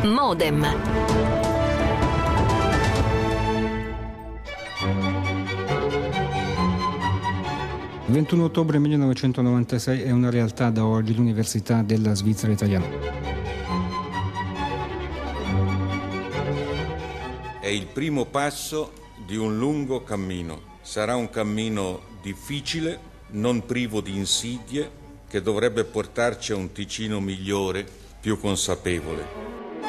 Modem. Il 21 ottobre 1996 è una realtà da oggi l'Università della Svizzera Italiana. È il primo passo di un lungo cammino. Sarà un cammino difficile, non privo di insidie, che dovrebbe portarci a un Ticino migliore, più consapevole.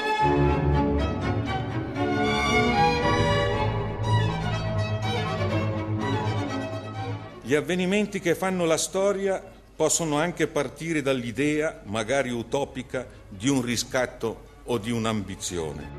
Gli avvenimenti che fanno la storia possono anche partire dall'idea, magari utopica, di un riscatto o di un'ambizione.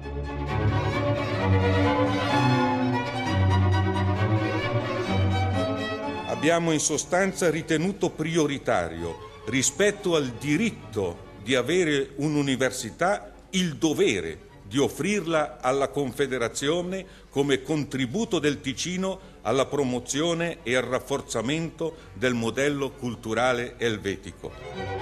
Abbiamo in sostanza ritenuto prioritario, rispetto al diritto di avere un'università, il dovere di offrirla alla Confederazione come contributo del Ticino alla promozione e al rafforzamento del modello culturale elvetico.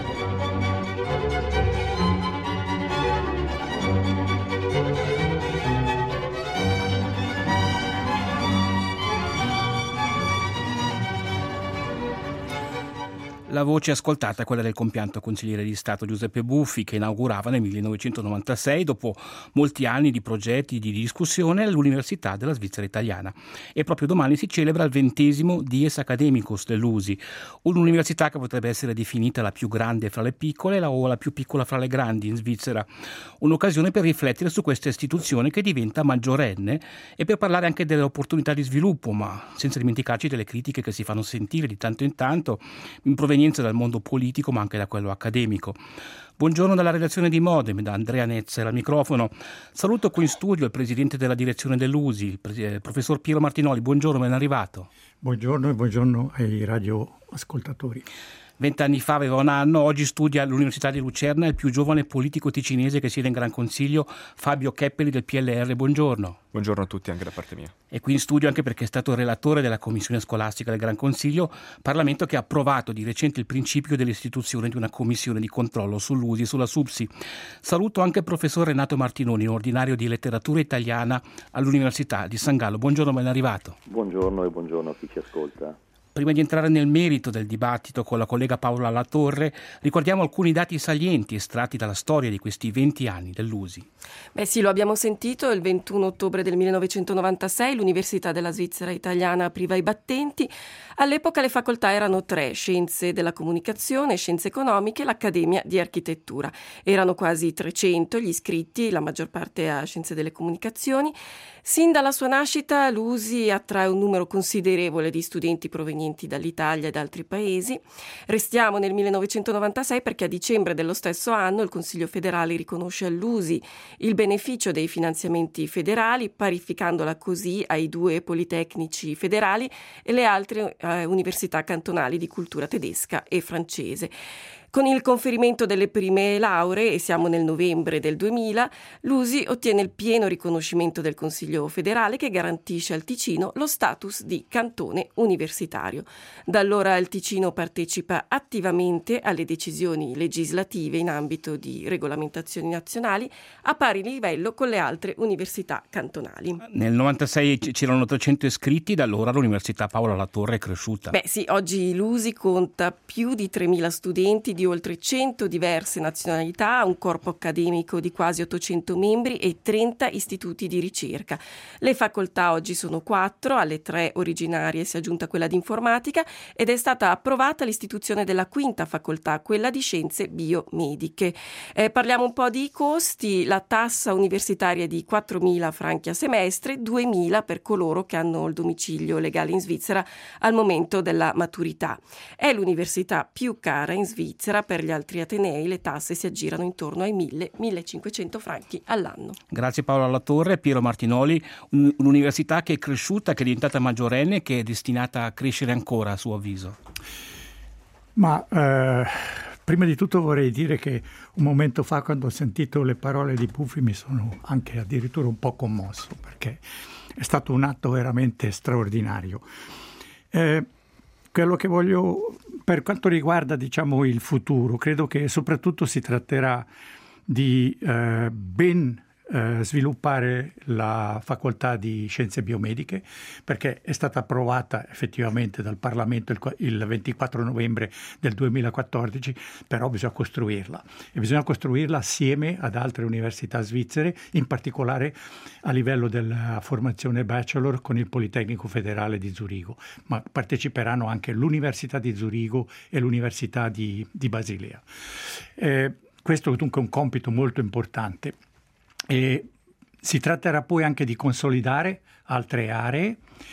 La voce ascoltata è quella del compianto consigliere di Stato Giuseppe Buffi, che inaugurava nel 1996, dopo molti anni di progetti di discussione, l'Università della Svizzera Italiana. E proprio domani si celebra il 20° Dies Academicus dell'USI, un'università che potrebbe essere definita la più grande fra le piccole o la più piccola fra le grandi in Svizzera. Un'occasione per riflettere su questa istituzione che diventa maggiorenne e per parlare anche delle opportunità di sviluppo, ma senza dimenticarci delle critiche che si fanno sentire di tanto in tanto in provenienza dal mondo politico ma anche da quello accademico. Buongiorno dalla redazione di Modem, da Andrea Nezzer al microfono. Saluto qui in studio il presidente della direzione dell'USI, il professor Piero Martinoli. Buongiorno, ben arrivato. Buongiorno e buongiorno ai radioascoltatori. 20 anni fa aveva un anno, oggi studia all'Università di Lucerna il più giovane politico ticinese che siede in Gran Consiglio, Fabio Keppeli del PLR. Buongiorno. Buongiorno a tutti anche da parte mia. E qui in studio anche perché è stato relatore della Commissione Scolastica del Gran Consiglio, Parlamento che ha approvato di recente il principio dell'istituzione di una commissione di controllo sull'USI e sulla SUPSI. Saluto anche il professor Renato Martinoni, ordinario di letteratura italiana all'Università di San Gallo. Buongiorno, ben arrivato. Buongiorno e buongiorno a chi ci ascolta. Prima di entrare nel merito del dibattito con la collega Paola Latorre, ricordiamo alcuni dati salienti estratti dalla storia di questi 20 anni dell'USI. Beh sì, lo abbiamo sentito, il 21 ottobre del 1996 l'Università della Svizzera Italiana apriva i battenti. All'epoca le facoltà erano 3, Scienze della Comunicazione, Scienze Economiche e l'Accademia di Architettura. Erano quasi 300 gli iscritti, la maggior parte a Scienze delle Comunicazioni. Sin dalla sua nascita l'USI attrae un numero considerevole di studenti provenienti dall'Italia e da altri paesi. Restiamo nel 1996 perché a dicembre dello stesso anno il Consiglio federale riconosce all'USI il beneficio dei finanziamenti federali, parificandola così ai 2 politecnici federali e le altre università cantonali di cultura tedesca e francese. Con il conferimento delle prime lauree, e siamo nel novembre del 2000, l'USI ottiene il pieno riconoscimento del Consiglio federale che garantisce al Ticino lo status di cantone universitario. Da allora il Ticino partecipa attivamente alle decisioni legislative in ambito di regolamentazioni nazionali a pari livello con le altre università cantonali. Nel 96 c'erano 300 iscritti, da allora l'Università Paola Latorre è cresciuta. Beh sì, oggi l'USI conta più di 3.000 studenti di oltre 100 diverse nazionalità, un corpo accademico di quasi 800 membri e 30 istituti di ricerca. Le facoltà oggi sono 4, alle 3 originarie si è aggiunta quella di informatica ed è stata approvata l'istituzione della 5ª facoltà, quella di scienze biomediche. Parliamo un po' di costi. La tassa universitaria è di 4.000 franchi a semestre, 2.000 per coloro che hanno il domicilio legale in Svizzera al momento della maturità. È l'università più cara in Svizzera. Per gli altri atenei le tasse si aggirano intorno ai 1.000-1.500 franchi all'anno. Grazie Paola Latorre. Piero Martinoli, un'università che è cresciuta, che è diventata maggiorenne e che è destinata a crescere ancora a suo avviso. Ma prima di tutto vorrei dire che un momento fa, quando ho sentito le parole di Buffi, mi sono anche addirittura un po' commosso, perché è stato un atto veramente straordinario. Quello che voglio, per quanto riguarda il futuro, credo che soprattutto si tratterà di ben sviluppare la facoltà di scienze biomediche, perché è stata approvata effettivamente dal Parlamento il 24 novembre del 2014, però bisogna costruirla e bisogna costruirla assieme ad altre università svizzere, in particolare a livello della formazione bachelor con il Politecnico Federale di Zurigo, ma parteciperanno anche l'Università di Zurigo e l'Università di Basilea. Questo è dunque un compito molto importante. E si tratterà poi anche di consolidare altre aree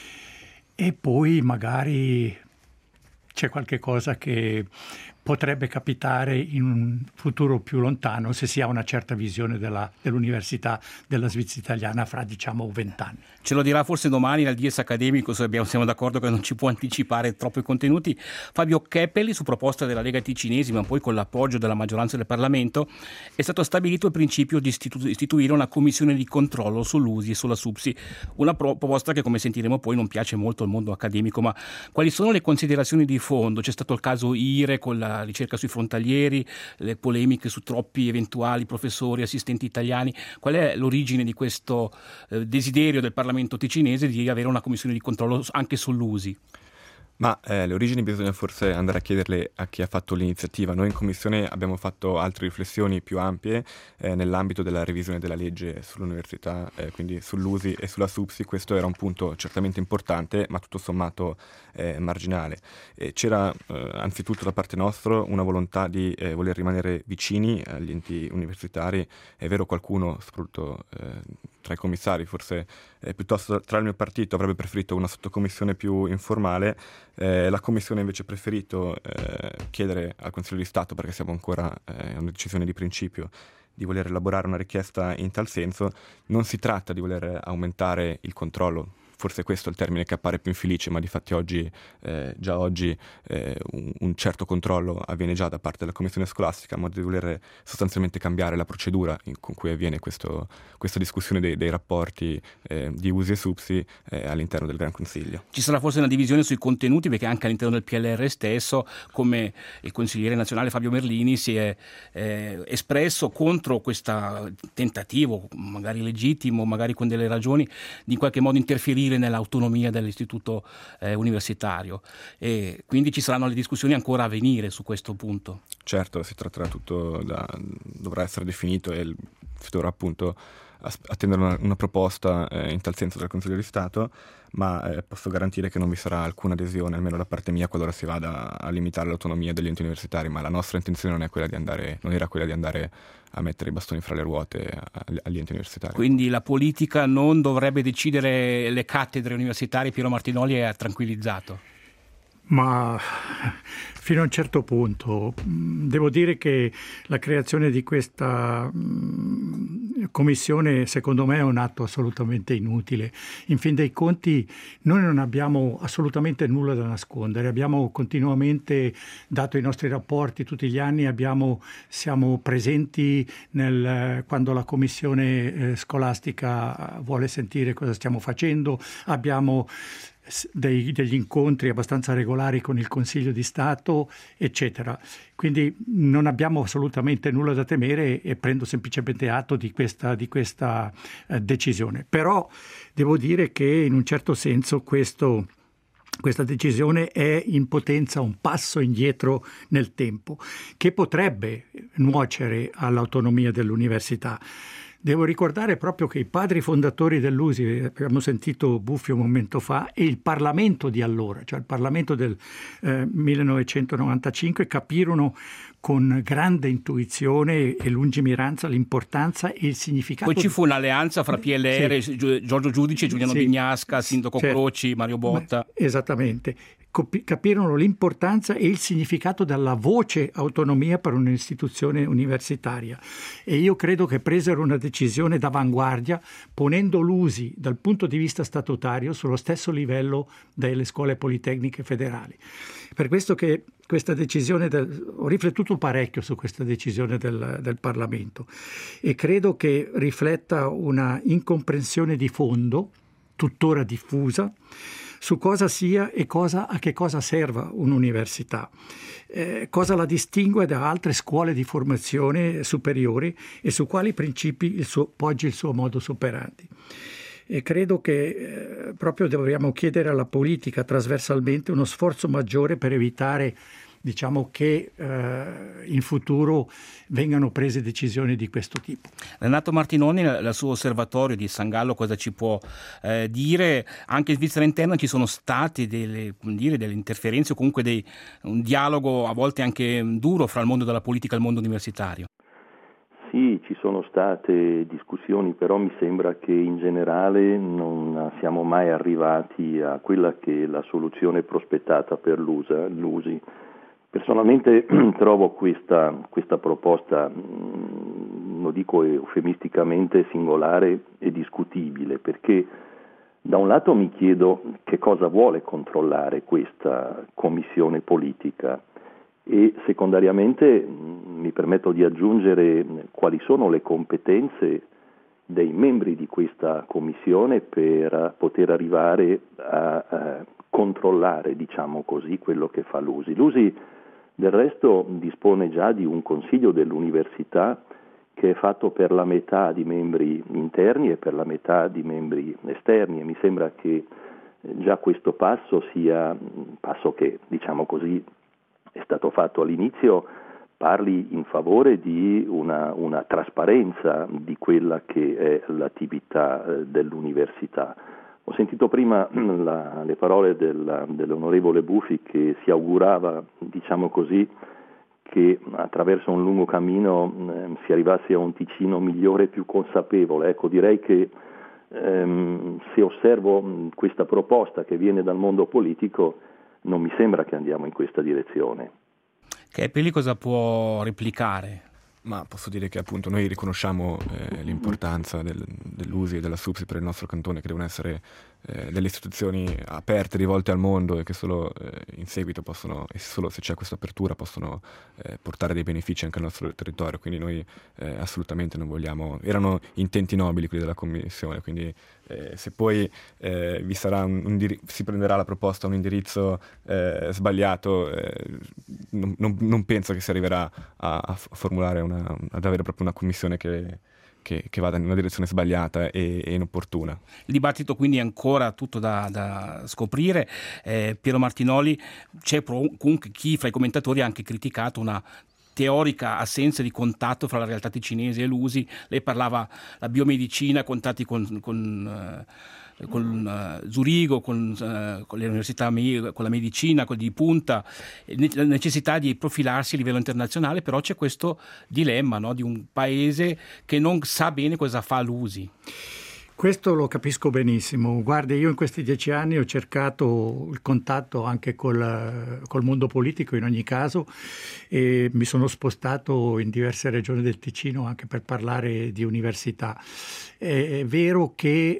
e poi magari c'è qualche cosa che potrebbe capitare in un futuro più lontano se si ha una certa visione dell'Università della Svizzera Italiana fra 20 anni. Ce lo dirà forse domani nel DS accademico, se siamo d'accordo che non ci può anticipare troppo i contenuti. Fabio Keppeli, su proposta della Lega Ticinesi, ma poi con l'appoggio della maggioranza del Parlamento, è stato stabilito il principio di istituire una commissione di controllo sull'USI e sulla SUPSI, una proposta che, come sentiremo poi, non piace molto al mondo accademico. Ma quali sono le considerazioni di fondo? C'è stato il caso IRE con la ricerca sui frontalieri, le polemiche su troppi eventuali professori, assistenti italiani. Qual è l'origine di questo desiderio del Parlamento ticinese di avere una commissione di controllo anche sull'USI? Ma le origini bisogna forse andare a chiederle a chi ha fatto l'iniziativa. Noi in Commissione abbiamo fatto altre riflessioni più ampie nell'ambito della revisione della legge sull'università, quindi sull'USI e sulla SUPSI. Questo era un punto certamente importante, ma tutto sommato marginale. C'era anzitutto da parte nostra una volontà di voler rimanere vicini agli enti universitari. È vero, qualcuno, soprattutto tra i commissari, forse piuttosto tra il mio partito, avrebbe preferito una sottocommissione più informale. La Commissione invece ha preferito chiedere al Consiglio di Stato, perché siamo ancora a una decisione di principio, di voler elaborare una richiesta in tal senso. Non si tratta di voler aumentare il controllo, forse questo è il termine che appare più infelice, ma difatti già oggi un certo controllo avviene già da parte della Commissione scolastica, ma di voler sostanzialmente cambiare la procedura con cui avviene questa discussione dei rapporti di USI e SUPSI all'interno del Gran Consiglio. Ci sarà forse una divisione sui contenuti, perché anche all'interno del PLR stesso, come il consigliere nazionale Fabio Merlini si è espresso contro questo tentativo, magari legittimo, magari con delle ragioni, di in qualche modo interferire nell'autonomia dell'istituto universitario, e quindi ci saranno le discussioni ancora a venire su questo punto. Certo, si tratterà dovrà essere definito e si dovrà appunto attendere una proposta in tal senso dal Consiglio di Stato, ma posso garantire che non vi sarà alcuna adesione, almeno da parte mia, qualora si vada a limitare l'autonomia degli enti universitari. Ma la nostra intenzione non era quella di andare a mettere i bastoni fra le ruote agli enti universitari. Quindi la politica non dovrebbe decidere le cattedre universitarie. Piero Martinoli è tranquillizzato? Ma fino a un certo punto. Devo dire che la creazione di questa commissione secondo me è un atto assolutamente inutile. In fin dei conti noi non abbiamo assolutamente nulla da nascondere, abbiamo continuamente dato i nostri rapporti tutti gli anni, siamo presenti quando la commissione scolastica vuole sentire cosa stiamo facendo, abbiamo degli incontri abbastanza regolari con il Consiglio di Stato, eccetera. Quindi non abbiamo assolutamente nulla da temere e prendo semplicemente atto di questa decisione. Però devo dire che in un certo senso questa decisione è in potenza un passo indietro nel tempo, che potrebbe nuocere all'autonomia dell'università. Devo ricordare proprio che i padri fondatori dell'USI, abbiamo sentito Buffi un momento fa, e il Parlamento di allora, cioè il Parlamento del 1995, capirono con grande intuizione e lungimiranza l'importanza e il significato. Poi ci fu un'alleanza fra PLR, sì, Giorgio Giudice, Giuliano Bignasca, Sindaco Croci, Mario Botta. Esattamente. Capirono l'importanza e il significato della voce autonomia per un'istituzione universitaria, e io credo che presero una decisione d'avanguardia ponendo l'USI dal punto di vista statutario sullo stesso livello delle scuole politecniche federali. Per questo che questa decisione ho riflettuto parecchio su questa decisione del Parlamento e credo che rifletta una incomprensione di fondo tuttora diffusa su cosa sia e a che cosa serva un'università, cosa la distingue da altre scuole di formazione superiori e su quali principi poggi il suo modus operandi. E credo che proprio dobbiamo chiedere alla politica trasversalmente uno sforzo maggiore per evitare, diciamo, che in futuro vengano prese decisioni di questo tipo. Renato Martinoni, dal suo osservatorio di San Gallo, cosa ci può dire? Anche in Svizzera interna ci sono state delle interferenze o comunque un dialogo a volte anche duro fra il mondo della politica e il mondo universitario? Sì, ci sono state discussioni, però mi sembra che in generale non siamo mai arrivati a quella che è la soluzione prospettata per l'USI. Personalmente trovo questa proposta, lo dico eufemisticamente, singolare e discutibile, perché da un lato mi chiedo che cosa vuole controllare questa commissione politica e secondariamente mi permetto di aggiungere quali sono le competenze dei membri di questa commissione per poter arrivare a controllare, diciamo così, quello che fa l'USI. L'USI del resto dispone già di un consiglio dell'università che è fatto per la metà di membri interni e per la metà di membri esterni, e mi sembra che già questo passo sia un passo che, diciamo così, è stato fatto all'inizio, parli in favore di una trasparenza di quella che è l'attività dell'università. Ho sentito prima le parole dell'onorevole Buffi che si augurava, diciamo così, che attraverso un lungo cammino si arrivasse a un Ticino migliore e più consapevole. Ecco, direi che se osservo questa proposta che viene dal mondo politico, non mi sembra che andiamo in questa direzione. Keppeli cosa può replicare? Ma posso dire che appunto noi riconosciamo l'importanza dell'USI e della SUPSI per il nostro cantone, che devono essere delle istituzioni aperte, rivolte al mondo e che solo in seguito possono, e solo se c'è questa apertura, possono portare dei benefici anche al nostro territorio. Quindi noi assolutamente non vogliamo, erano intenti nobili quelli della Commissione, quindi se poi vi sarà si prenderà la proposta un indirizzo sbagliato, non penso che si arriverà a formulare ad avere proprio una commissione che vada in una direzione sbagliata e inopportuna. Il dibattito quindi è ancora tutto da scoprire. Piero Martinoli, c'è comunque chi fra i commentatori ha anche criticato una teorica assenza di contatto fra la realtà ticinese e l'USI. Lei parlava la biomedicina, contatti con Zurigo, con le università, con la medicina, con di punta, la necessità di profilarsi a livello internazionale, però c'è questo dilemma, no, di un paese che non sa bene cosa fa l'USI. Questo lo capisco benissimo. Guardi, io in questi 10 anni ho cercato il contatto anche col mondo politico in ogni caso e mi sono spostato in diverse regioni del Ticino anche per parlare di università. È vero che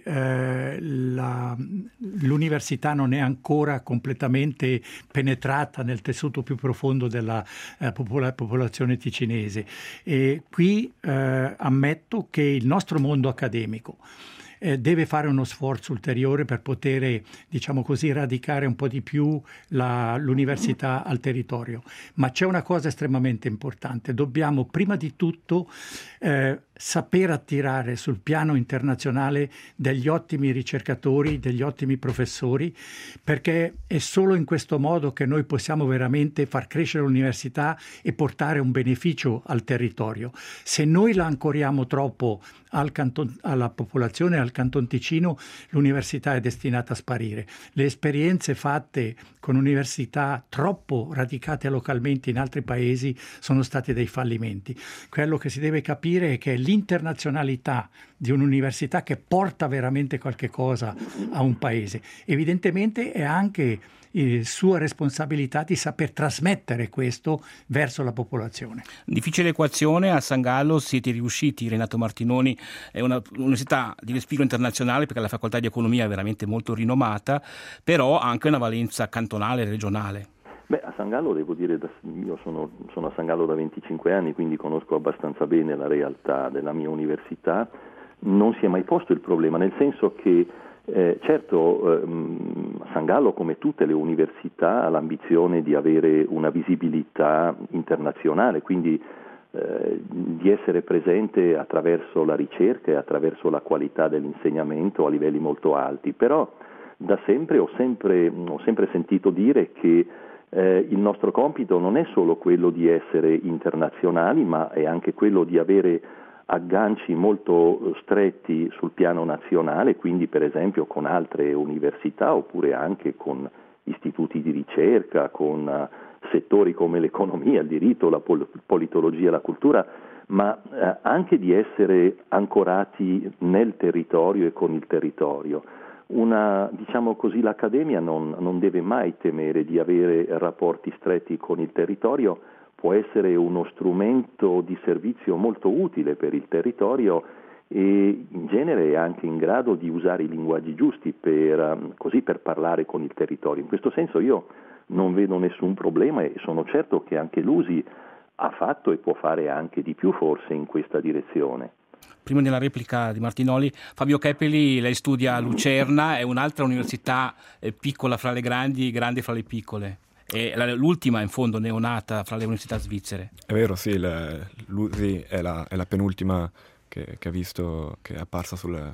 l'università non è ancora completamente penetrata nel tessuto più profondo della popolazione ticinese e qui ammetto che il nostro mondo accademico deve fare uno sforzo ulteriore per poter, diciamo così, radicare un po' di più l'università al territorio. Ma c'è una cosa estremamente importante: dobbiamo prima di tutto saper attirare sul piano internazionale degli ottimi ricercatori, degli ottimi professori, perché è solo in questo modo che noi possiamo veramente far crescere l'università e portare un beneficio al territorio. Se noi la ancoriamo troppo alla popolazione, al Canton Ticino, l'università è destinata a sparire. Le esperienze fatte con università troppo radicate localmente in altri paesi sono state dei fallimenti. Quello che si deve capire è che è l'internazionalità di un'università che porta veramente qualche cosa a un paese. Evidentemente è anche sua responsabilità di saper trasmettere questo verso la popolazione. Difficile equazione, a San Gallo siete riusciti. Renato Martinoni è un'università di respiro internazionale perché la facoltà di economia è veramente molto rinomata, però ha anche una valenza cantonale e regionale. Beh, a San Gallo devo dire, io sono a San Gallo da 25 anni, quindi conosco abbastanza bene la realtà della mia università. Non si è mai posto il problema, nel senso che Certo, San Gallo, come tutte le università, ha l'ambizione di avere una visibilità internazionale, quindi di essere presente attraverso la ricerca e attraverso la qualità dell'insegnamento a livelli molto alti, però da sempre ho sempre sentito dire che il nostro compito non è solo quello di essere internazionali, ma è anche quello di avere agganci molto stretti sul piano nazionale, quindi per esempio con altre università oppure anche con istituti di ricerca, con settori come l'economia, il diritto, la politologia, la cultura, ma anche di essere ancorati nel territorio e con il territorio. Diciamo così, l'Accademia non deve mai temere di avere rapporti stretti con il territorio, può essere uno strumento di servizio molto utile per il territorio e in genere è anche in grado di usare i linguaggi giusti per parlare con il territorio. In questo senso io non vedo nessun problema e sono certo che anche l'USI ha fatto e può fare anche di più forse in questa direzione. Prima della replica di Martinoli, Fabio Keppeli, lei studia a Lucerna, è un'altra università piccola fra le grandi, grande fra le piccole. È l'ultima in fondo neonata fra le università svizzere. È vero, sì, l'USI è la penultima che ha visto, che è apparsa sul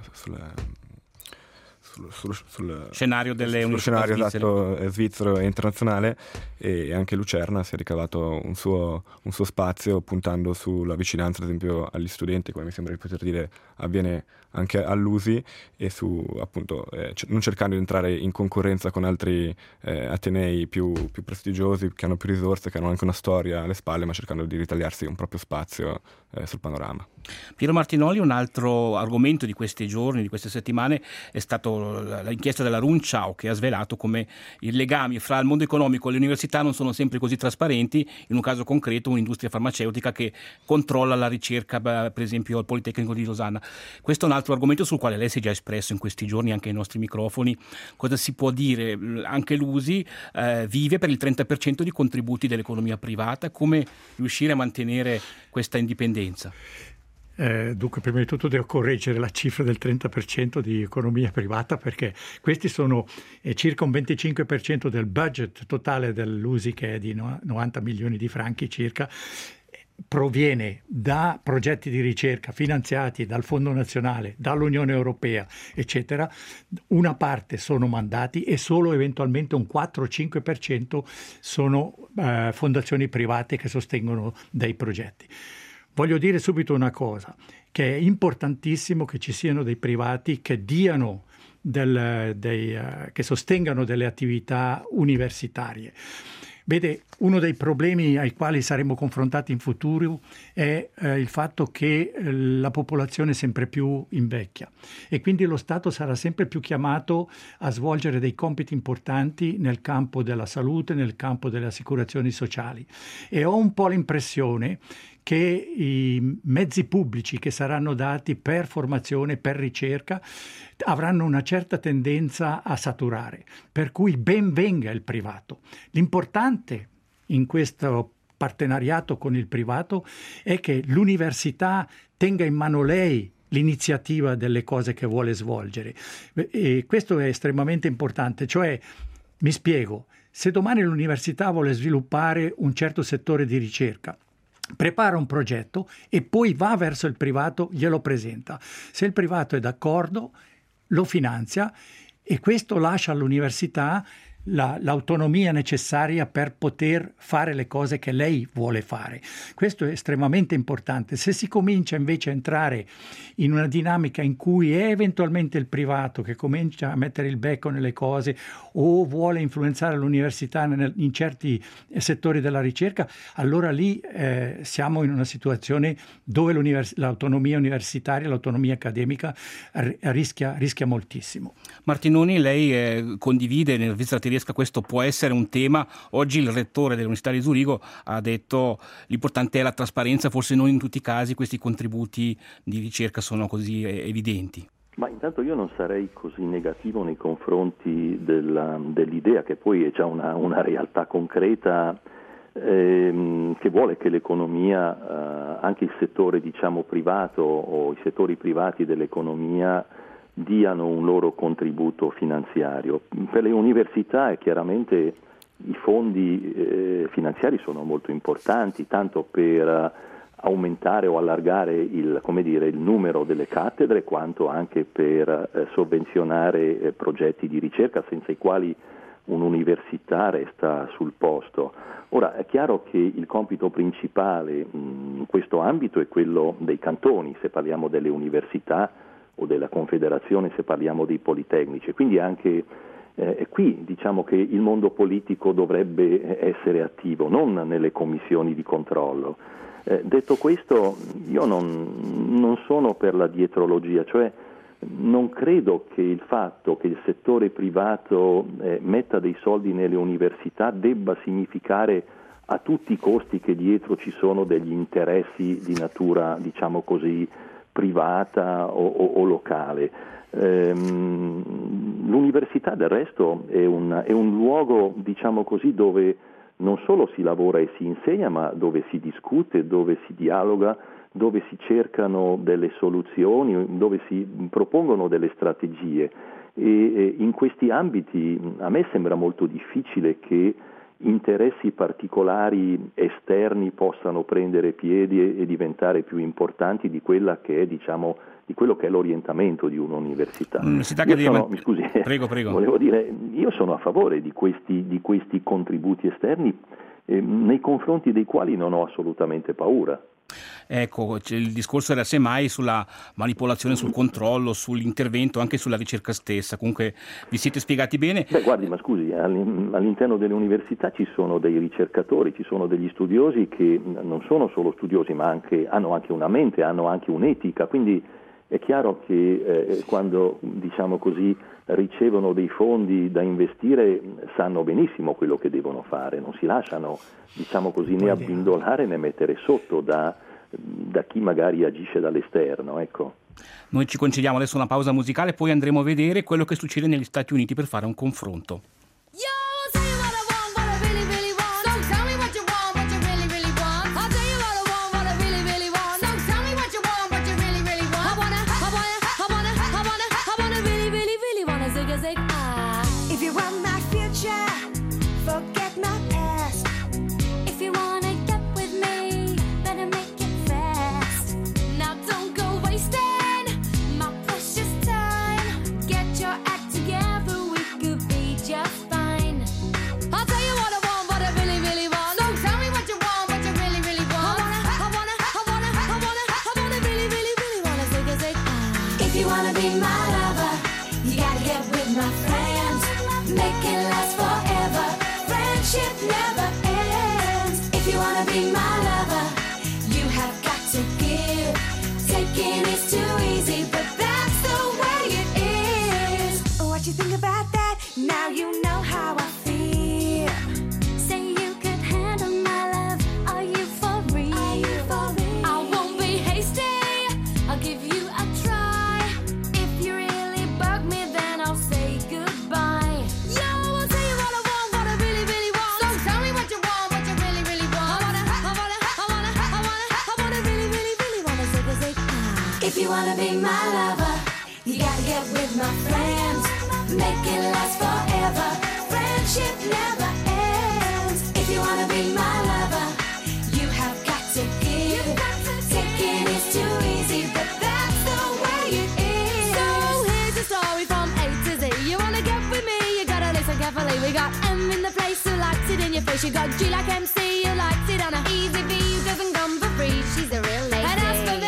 scenario delle università svizzere. Esatto, svizzero e internazionale, e anche Lucerna si è ricavato un suo spazio puntando sulla vicinanza ad esempio agli studenti, come mi sembra di poter dire avviene anche all'USI, e su appunto non cercando di entrare in concorrenza con altri atenei più prestigiosi, che hanno più risorse, che hanno anche una storia alle spalle, ma cercando di ritagliarsi un proprio spazio sul panorama. Piero Martinoli, un altro argomento di questi giorni, di queste settimane, è stato l'inchiesta della Rundschau, che ha svelato come i legami fra il mondo economico e le università non sono sempre così trasparenti. In un caso concreto, un'industria farmaceutica che controlla la ricerca, per esempio al Politecnico di Losanna. Questo è un altro argomento sul quale lei si è già espresso in questi giorni anche ai nostri microfoni. Cosa si può dire? Anche l'USI vive per il 30% di contributi dell'economia privata. Come riuscire a mantenere questa indipendenza? Dunque, prima di tutto devo correggere la cifra del 30% di economia privata, perché questi sono circa un 25% del budget totale dell'USI, che è di 90 milioni di franchi circa, proviene da progetti di ricerca finanziati dal Fondo Nazionale, dall'Unione Europea, eccetera. Una parte sono mandati e solo eventualmente un 4-5% sono fondazioni private che sostengono dei progetti. Voglio dire subito una cosa, che è importantissimo che ci siano dei privati che diano che sostengano delle attività universitarie. Vede, uno dei problemi ai quali saremo confrontati in futuro è il fatto che la popolazione sempre più invecchia e quindi lo Stato sarà sempre più chiamato a svolgere dei compiti importanti nel campo della salute, nel campo delle assicurazioni sociali, e ho un po' l'impressione che i mezzi pubblici che saranno dati per formazione, per ricerca, avranno una certa tendenza a saturare, per cui ben venga il privato. L'importante in questo partenariato con il privato è che l'università tenga in mano lei l'iniziativa delle cose che vuole svolgere, e questo è estremamente importante. Cioè, mi spiego, se domani l'università vuole sviluppare un certo settore di ricerca, prepara un progetto e poi va verso il privato, glielo presenta. Se il privato è d'accordo, lo finanzia, e questo lascia all'università l'autonomia necessaria per poter fare le cose che lei vuole fare. Questo è estremamente importante. Se si comincia invece a entrare in una dinamica in cui è eventualmente il privato che comincia a mettere il becco nelle cose o vuole influenzare l'università in certi settori della ricerca, allora lì siamo in una situazione dove l'autonomia universitaria, l'autonomia accademica rischia moltissimo. Martinoni, lei condivide nel Svizzera Tedesca questo può essere un tema. Oggi il rettore dell'Università di Zurigo ha detto l'importante è la trasparenza, forse non in tutti i casi questi contributi di ricerca sono così evidenti. Ma intanto io non sarei così negativo nei confronti dell'idea, che poi è già una realtà concreta, che vuole che l'economia, anche il settore diciamo privato o i settori privati dell'economia diano un loro contributo finanziario. Per le università chiaramente i fondi finanziari sono molto importanti, tanto per aumentare o allargare il numero delle cattedre, quanto anche per sovvenzionare progetti di ricerca senza i quali un'università resta sul posto. Ora è chiaro che il compito principale in questo ambito è quello dei cantoni, se parliamo delle università, o della Confederazione se parliamo dei politecnici, quindi anche qui diciamo che il mondo politico dovrebbe essere attivo, non nelle commissioni di controllo. Detto questo, io non sono per la dietrologia, cioè non credo che il fatto che il settore privato metta dei soldi nelle università debba significare a tutti i costi che dietro ci sono degli interessi di natura, diciamo così, privata o locale. L'università del resto è un luogo, diciamo così, dove non solo si lavora e si insegna, ma dove si discute, dove si dialoga, dove si cercano delle soluzioni, dove si propongono delle strategie. E in questi ambiti a me sembra molto difficile che interessi particolari esterni possano prendere piedi e diventare più importanti di quella che è, diciamo, di quello che è l'orientamento di un'università. Mi scusi, prego. Volevo dire, io sono a favore di questi contributi esterni nei confronti dei quali non ho assolutamente paura. Ecco, il discorso era semmai sulla manipolazione, sul controllo, sull'intervento, anche sulla ricerca stessa. Comunque vi siete spiegati bene. Guardi, ma scusi, all'interno delle università ci sono dei ricercatori, ci sono degli studiosi che non sono solo studiosi, ma hanno anche una mente, hanno anche un'etica, quindi è chiaro che quando, diciamo così, ricevono dei fondi da investire sanno benissimo quello che devono fare, non si lasciano, diciamo così, né abbindolare né mettere sotto da chi magari agisce dall'esterno, ecco. Noi ci concediamo adesso una pausa musicale, poi andremo a vedere quello che succede negli Stati Uniti per fare un confronto. If you wanna be my lover, you gotta get with my friends. Make it last forever. Friendship never ends. If you wanna be my lover, you have got to give. Taking is too easy, but that's the way it is. So here's the story from A to Z. You wanna get with me, you gotta listen carefully. We got M in the place who likes it in your face. You got G like MC who likes it on a easy B who doesn't come for free. She's a real lady. And as for me,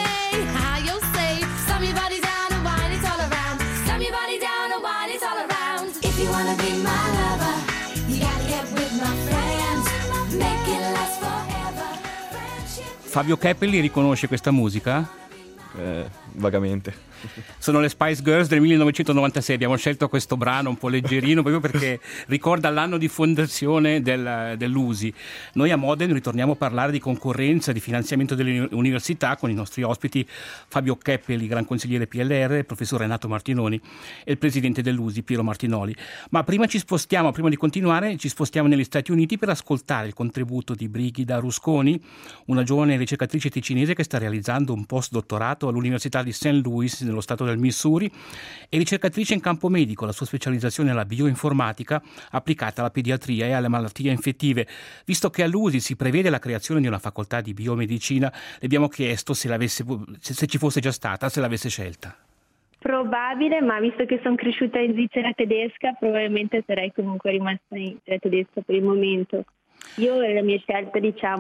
your body down and wine it all around. Slam your body down and wine it all around. If you wanna be my lover, you gotta get with my friends. Make it last forever. Fabio Keppeli riconosce questa musica? Vagamente. Sono le Spice Girls del 1996. Abbiamo scelto questo brano un po' leggerino proprio perché ricorda l'anno di fondazione dell'USI. Noi a Modena ritorniamo a parlare di concorrenza, di finanziamento delle università con i nostri ospiti Fabio Keppeli, gran consigliere PLR, il professor Renato Martinoni e il presidente dell'USI Piero Martinoli. Ma prima di continuare ci spostiamo negli Stati Uniti per ascoltare il contributo di Brigida Rusconi, una giovane ricercatrice ticinese che sta realizzando un postdottorato all'Università di St. Louis, nello stato del Missouri, è ricercatrice in campo medico. La sua specializzazione è la bioinformatica applicata alla pediatria e alle malattie infettive. Visto che all'USI si prevede la creazione di una facoltà di biomedicina, le abbiamo chiesto se ci fosse già stata, se l'avesse scelta. Probabile, ma visto che sono cresciuta in Svizzera tedesca, probabilmente sarei comunque rimasta in Svizzera tedesca per il momento. Io la mia scelta,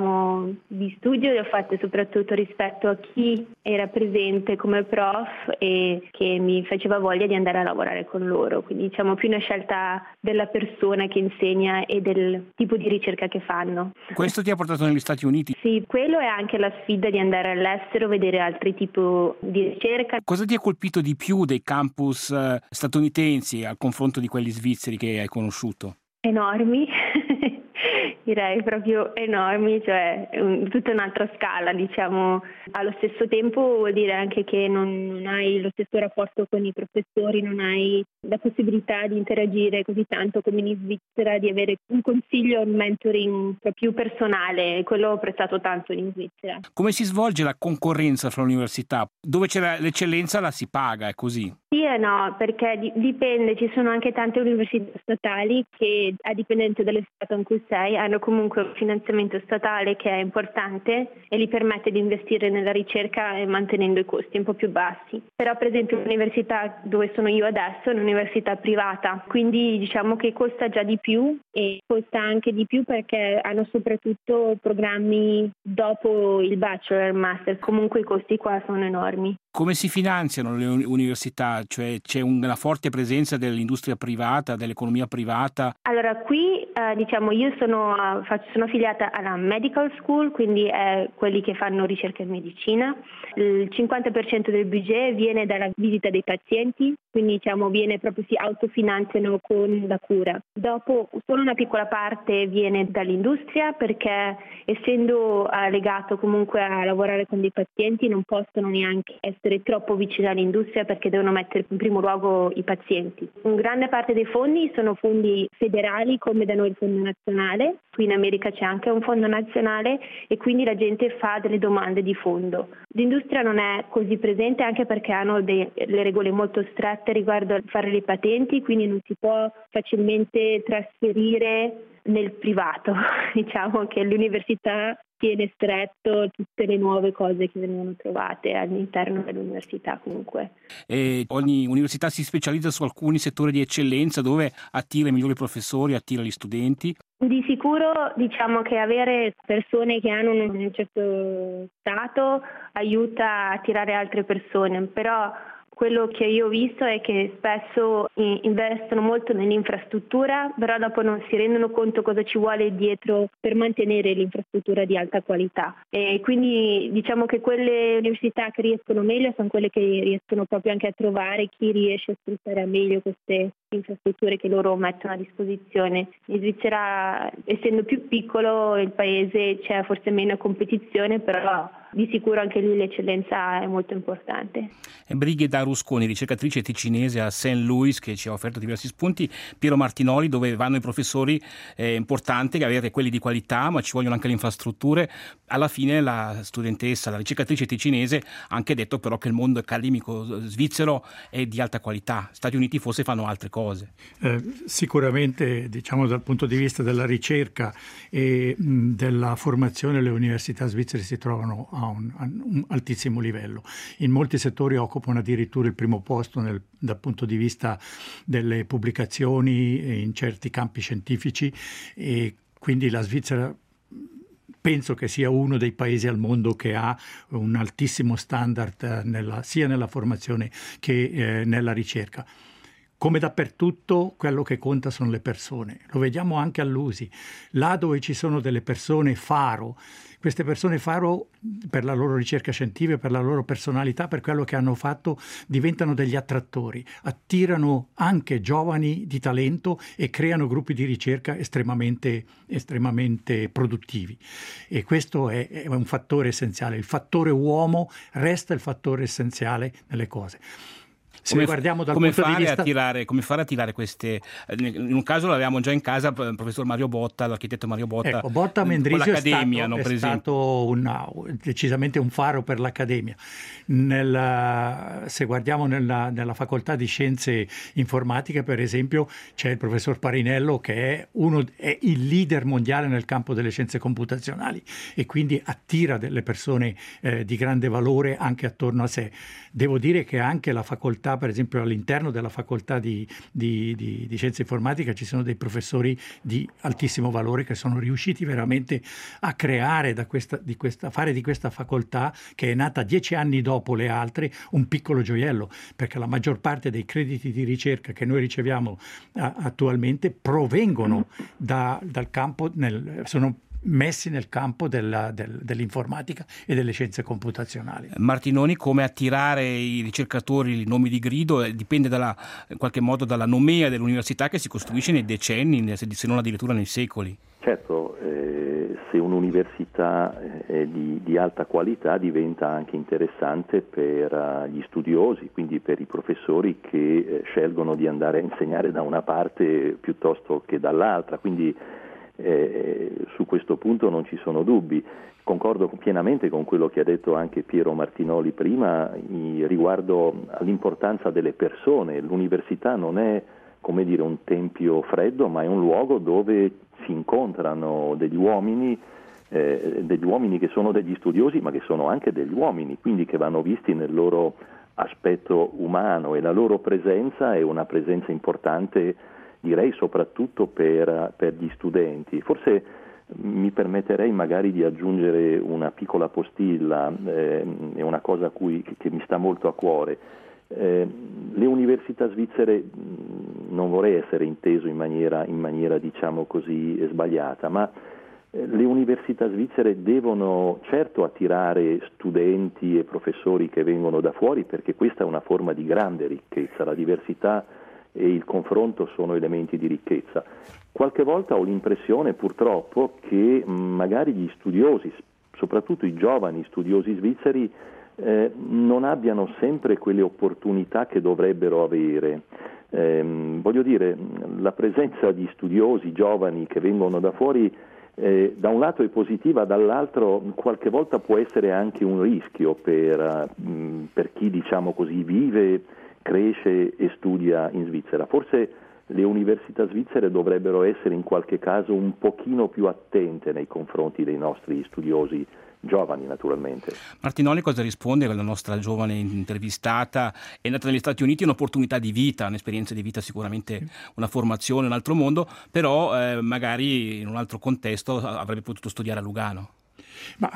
di studio le ho fatte soprattutto rispetto a chi era presente come prof e che mi faceva voglia di andare a lavorare con loro, quindi più una scelta della persona che insegna e del tipo di ricerca che fanno. Questo ti ha portato negli Stati Uniti? Sì, quello è anche la sfida di andare all'estero, vedere altri tipi di ricerca. Cosa ti ha colpito di più dei campus statunitensi al confronto di quelli svizzeri che hai conosciuto? Enormi. Direi proprio enormi, tutta un'altra scala, Allo stesso tempo vuol dire anche che non hai lo stesso rapporto con i professori, non hai la possibilità di interagire così tanto come in Svizzera, di avere un consiglio, un mentoring più personale. Quello ho apprezzato tanto in Svizzera. Come si svolge la concorrenza fra università? Dove c'è l'eccellenza la si paga, è così? Sì e no, perché dipende, ci sono anche tante università statali che, a dipendenza dello stato in cui sei, hanno comunque un finanziamento statale che è importante e gli permette di investire nella ricerca e mantenendo i costi un po' più bassi. Però per esempio l'università dove sono io adesso è un'università privata, quindi diciamo che costa già di più e costa anche di più perché hanno soprattutto programmi dopo il bachelor e il master, comunque i costi qua sono enormi. Come si finanziano le università? Cioè c'è una forte presenza dell'industria privata, dell'economia privata? Allora qui io sono affiliata alla medical school, quindi quelli che fanno ricerca in medicina. Il 50% del budget viene dalla visita dei pazienti, quindi viene proprio, si autofinanziano con la cura. Dopo solo una piccola parte viene dall'industria perché essendo legato comunque a lavorare con dei pazienti non possono neanche essere troppo vicini all'industria perché devono mettere in primo luogo i pazienti. Una grande parte dei fondi sono fondi federali come da noi il fondo nazionale, qui in America c'è anche un fondo nazionale e quindi la gente fa delle domande di fondo. L'industria non è così presente anche perché hanno le regole molto strette riguardo a fare le patenti, quindi non si può facilmente trasferire nel privato. Diciamo che l'università tiene stretto tutte le nuove cose che vengono trovate all'interno dell'università comunque. E ogni università si specializza su alcuni settori di eccellenza dove attira i migliori professori, attira gli studenti. Di sicuro che avere persone che hanno un certo stato aiuta a attirare altre persone, però quello che io ho visto è che spesso investono molto nell'infrastruttura, però dopo non si rendono conto cosa ci vuole dietro per mantenere l'infrastruttura di alta qualità. E quindi che quelle università che riescono meglio sono quelle che riescono proprio anche a trovare chi riesce a sfruttare al meglio queste infrastrutture che loro mettono a disposizione. In Svizzera, essendo più piccolo il paese, c'è forse meno competizione, però di sicuro anche lì l'eccellenza è molto importante. Brigida Rusconi, ricercatrice ticinese a St. Louis, che ci ha offerto diversi spunti. Piero Martinoli, dove vanno i professori, è importante avere quelli di qualità, ma ci vogliono anche le infrastrutture. Alla fine la studentessa, la ricercatrice ticinese, ha anche detto però che il mondo accademico svizzero è di alta qualità. Stati Uniti forse fanno altre cose. Sicuramente dal punto di vista della ricerca e della formazione le università svizzere si trovano a un altissimo livello. In molti settori occupano addirittura il primo posto dal punto di vista delle pubblicazioni in certi campi scientifici e quindi la Svizzera penso che sia uno dei paesi al mondo che ha un altissimo standard sia nella formazione che nella ricerca. Come dappertutto, quello che conta sono le persone. Lo vediamo anche all'USI. Là dove ci sono delle persone faro, queste persone faro per la loro ricerca scientifica, per la loro personalità, per quello che hanno fatto, diventano degli attrattori. Attirano anche giovani di talento e creano gruppi di ricerca estremamente produttivi. E questo è un fattore essenziale. Il fattore uomo resta il fattore essenziale nelle cose. Come fare a tirare queste? In un caso l'avevamo già in casa, il professor Mario Botta, l'architetto Mario Botta. Ecco, Botta Mendrisio è stato decisamente un faro per l'Accademia. Se guardiamo nella facoltà di scienze informatiche, per esempio, c'è il professor Parinello che è il leader mondiale nel campo delle scienze computazionali e quindi attira delle persone di grande valore anche attorno a sé. Devo dire che anche la facoltà, per esempio all'interno della facoltà di scienze informatiche ci sono dei professori di altissimo valore che sono riusciti veramente a creare fare di questa facoltà, che è nata 10 anni dopo le altre, un piccolo gioiello, perché la maggior parte dei crediti di ricerca che noi riceviamo attualmente provengono dal campo, sono messi nel campo dell'informatica e delle scienze computazionali. Martinoni, come attirare i ricercatori, i nomi di grido, dipende in qualche modo dalla nomea dell'università che si costruisce nei decenni, se non addirittura nei secoli. Certo, se un'università è di alta qualità diventa anche interessante per gli studiosi, quindi per i professori che scelgono di andare a insegnare da una parte piuttosto che dall'altra, quindi su questo punto non ci sono dubbi. Concordo pienamente con quello che ha detto anche Piero Martinoli prima riguardo all'importanza delle persone. L'università non è, come dire, un tempio freddo, ma è un luogo dove si incontrano degli uomini che sono degli studiosi, ma che sono anche degli uomini, quindi che vanno visti nel loro aspetto umano, e la loro presenza è una presenza importante, direi soprattutto per gli studenti. Forse mi permetterei magari di aggiungere una piccola postilla, è una cosa che mi sta molto a cuore. Le università svizzere, non vorrei essere inteso in maniera diciamo così sbagliata, ma le università svizzere devono certo attirare studenti e professori che vengono da fuori, perché questa è una forma di grande ricchezza. La diversità e il confronto sono elementi di ricchezza. Qualche volta ho l'impressione, purtroppo, che magari gli studiosi, soprattutto i giovani studiosi svizzeri, non abbiano sempre quelle opportunità che dovrebbero avere. Voglio dire, la presenza di studiosi giovani che vengono da fuori da un lato è positiva, dall'altro qualche volta può essere anche un rischio per chi, diciamo così, vive, cresce e studia in Svizzera. Forse le università svizzere dovrebbero essere in qualche caso un pochino più attente nei confronti dei nostri studiosi giovani, naturalmente. Martinoli cosa risponde alla nostra giovane intervistata? È nata negli Stati Uniti, un'opportunità di vita, un'esperienza di vita, sicuramente una formazione, un altro mondo, però magari in un altro contesto avrebbe potuto studiare a Lugano. Ma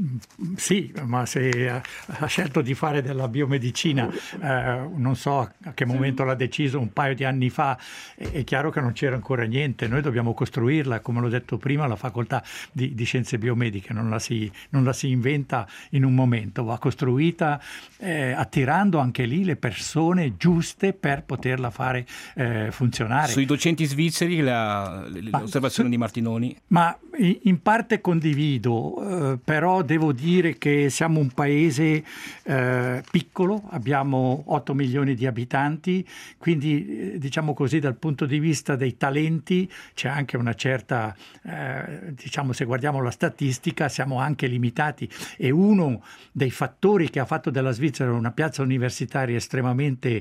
sì, ma se ha scelto di fare della biomedicina, non so a che momento l'ha deciso, un paio di anni fa, è chiaro che non c'era ancora niente. Noi dobbiamo costruirla, come l'ho detto prima, la facoltà di scienze biomediche non la si inventa in un momento, va costruita attirando anche lì le persone giuste per poterla fare funzionare. Sui docenti svizzeri le osservazioni di Martinoni? Ma in parte condivido, però devo dire che siamo un paese piccolo, abbiamo 8 milioni di abitanti, quindi diciamo così, dal punto di vista dei talenti c'è anche una certa, diciamo, se guardiamo la statistica siamo anche limitati, e uno dei fattori che ha fatto della Svizzera una piazza universitaria estremamente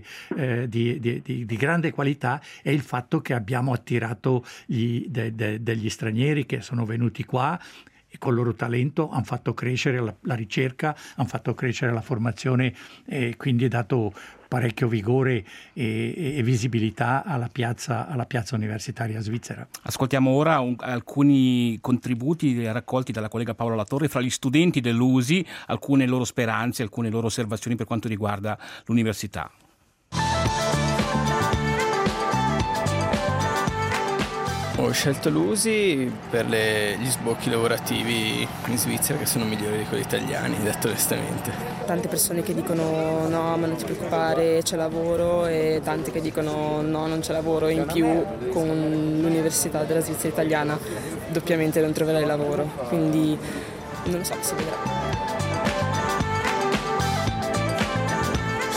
di grande qualità è il fatto che abbiamo attirato degli stranieri che sono venuti qua e con il loro talento hanno fatto crescere la ricerca, hanno fatto crescere la formazione, e quindi è dato parecchio vigore e visibilità alla piazza universitaria svizzera. Ascoltiamo ora alcuni contributi raccolti dalla collega Paola Latorre fra gli studenti dell'USI, alcune loro speranze, alcune loro osservazioni per quanto riguarda l'università. Ho scelto l'USI per gli sbocchi lavorativi in Svizzera che sono migliori di quelli italiani, detto onestamente. Tante persone che dicono no, ma non ti preoccupare, c'è lavoro, e tante che dicono no, non c'è lavoro. In più con l'Università della Svizzera italiana doppiamente non troverai lavoro, quindi non so, si vedrà. Ci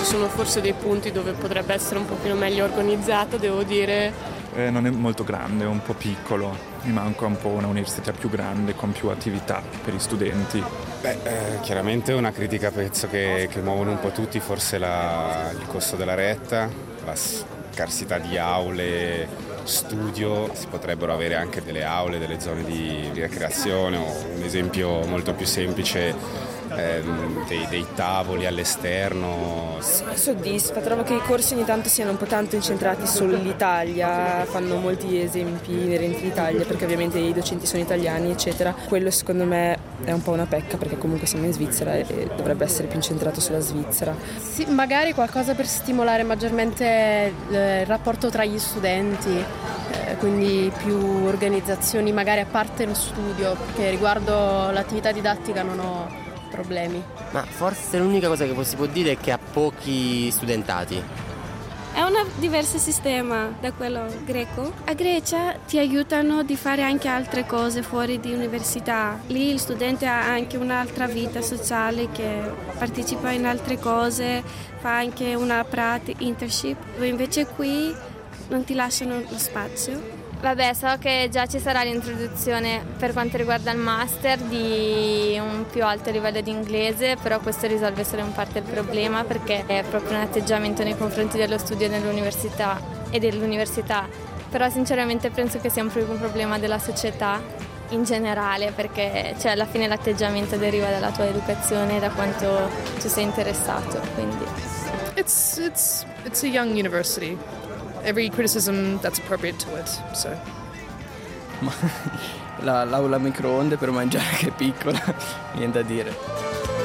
sono forse dei punti dove potrebbe essere un pochino meglio organizzata, devo dire. Non è molto grande, è un po' piccolo, mi manca un po' una università più grande con più attività per i studenti. Chiaramente una critica penso che muovono un po' tutti, forse il costo della retta, la scarsità di aule, studio, si potrebbero avere anche delle aule, delle zone di ricreazione, o un esempio molto più semplice dei tavoli all'esterno. Soddisfa, trovo che i corsi ogni tanto siano un po' tanto incentrati sull'Italia, fanno molti esempi inerenti all'Italia perché ovviamente i docenti sono italiani eccetera. Quello secondo me è un po' una pecca perché comunque siamo in Svizzera e dovrebbe essere più incentrato sulla Svizzera. Sì, magari qualcosa per stimolare maggiormente il rapporto tra gli studenti, quindi più organizzazioni magari a parte lo studio, perché riguardo l'attività didattica non ho problemi. Ma forse l'unica cosa che si può dire è che ha pochi studentati. È un diverso sistema da quello greco. A Grecia ti aiutano di fare anche altre cose fuori di università. Lì il studente ha anche un'altra vita sociale che partecipa in altre cose, fa anche una internship. Invece qui non ti lasciano lo spazio. Vabbè, so che già ci sarà l'introduzione per quanto riguarda il master di un più alto livello di inglese, però questo risolve solo in parte il problema perché è proprio un atteggiamento nei confronti dello studio nell'università e dell'università. Però sinceramente penso che sia un problema della società in generale, perché alla fine l'atteggiamento deriva dalla tua educazione e da quanto tu sei interessato. Quindi. It's a young university. Every criticism that's appropriate to it, so. Ma l'aula microonde per mangiare che è piccola, niente da dire.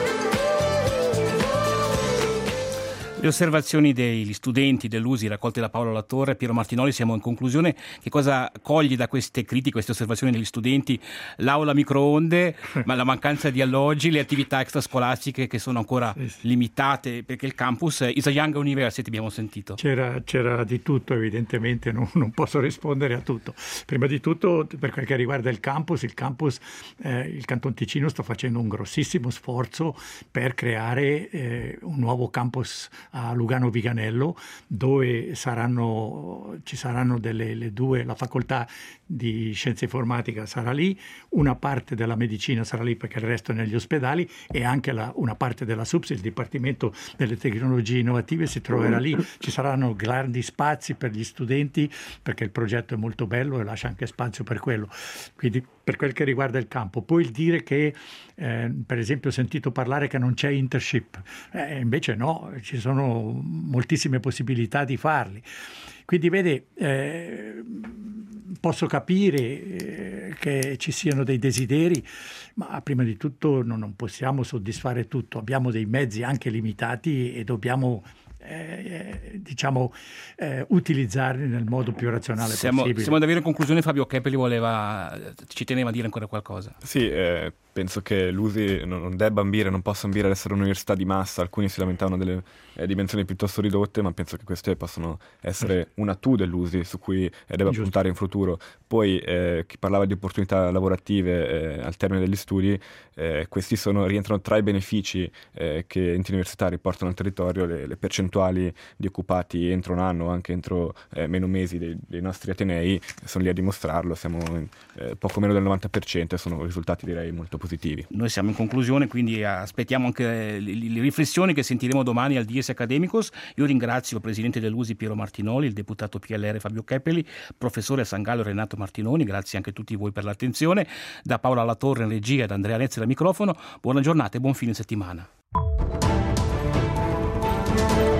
Le osservazioni degli studenti dell'USI raccolte da Paolo Latorre e Piero Martinoli. Siamo in conclusione. Che cosa cogli da queste critiche, queste osservazioni degli studenti? L'aula microonde, ma la mancanza di alloggi, le attività extrascolastiche che sono ancora limitate, perché il campus is a young university, abbiamo sentito. C'era di tutto, evidentemente non posso rispondere a tutto. Prima di tutto, per quel che riguarda il campus, il Canton Ticino sta facendo un grossissimo sforzo per creare un nuovo campus a Lugano Viganello, dove ci saranno le due, la facoltà di scienze informatica sarà lì, una parte della medicina sarà lì perché il resto è negli ospedali, e anche una parte della SUPS, il Dipartimento delle Tecnologie Innovative, si troverà lì. Ci saranno grandi spazi per gli studenti perché il progetto è molto bello e lascia anche spazio per quello. Quindi per quel che riguarda il campo. Poi il dire che per esempio ho sentito parlare che non c'è internship, invece no, ci sono moltissime possibilità di farli. Quindi vede, posso capire che ci siano dei desideri, ma prima di tutto non possiamo soddisfare tutto, abbiamo dei mezzi anche limitati e dobbiamo utilizzarli nel modo più razionale possibile. Siamo ad avere in conclusione. Fabio Keppeli ci teneva a dire ancora qualcosa. Sì, penso che l'USI non debba ambire, non possa ambire ad essere un'università di massa. Alcuni si lamentavano delle dimensioni piuttosto ridotte, ma penso che queste possono essere un atu dell'USI su cui deve puntare in futuro. Poi chi parlava di opportunità lavorative al termine degli studi, questi rientrano tra i benefici che enti universitari portano al territorio. Le percentuali di occupati entro un anno, anche entro meno mesi dei nostri atenei, sono lì a dimostrarlo. Siamo poco meno del 90% e sono risultati direi molto positivi. Noi siamo in conclusione, quindi aspettiamo anche le riflessioni che sentiremo domani al Dies Academicus. Io ringrazio il presidente dell'USI Piero Martinoli, il deputato PLR Fabio Keppeli, professore a San Gallo Renato Martinoni. Grazie anche a tutti voi per l'attenzione. Da Paola Latorre in regia e da Andrea Nezzi al microfono, buona giornata e buon fine settimana.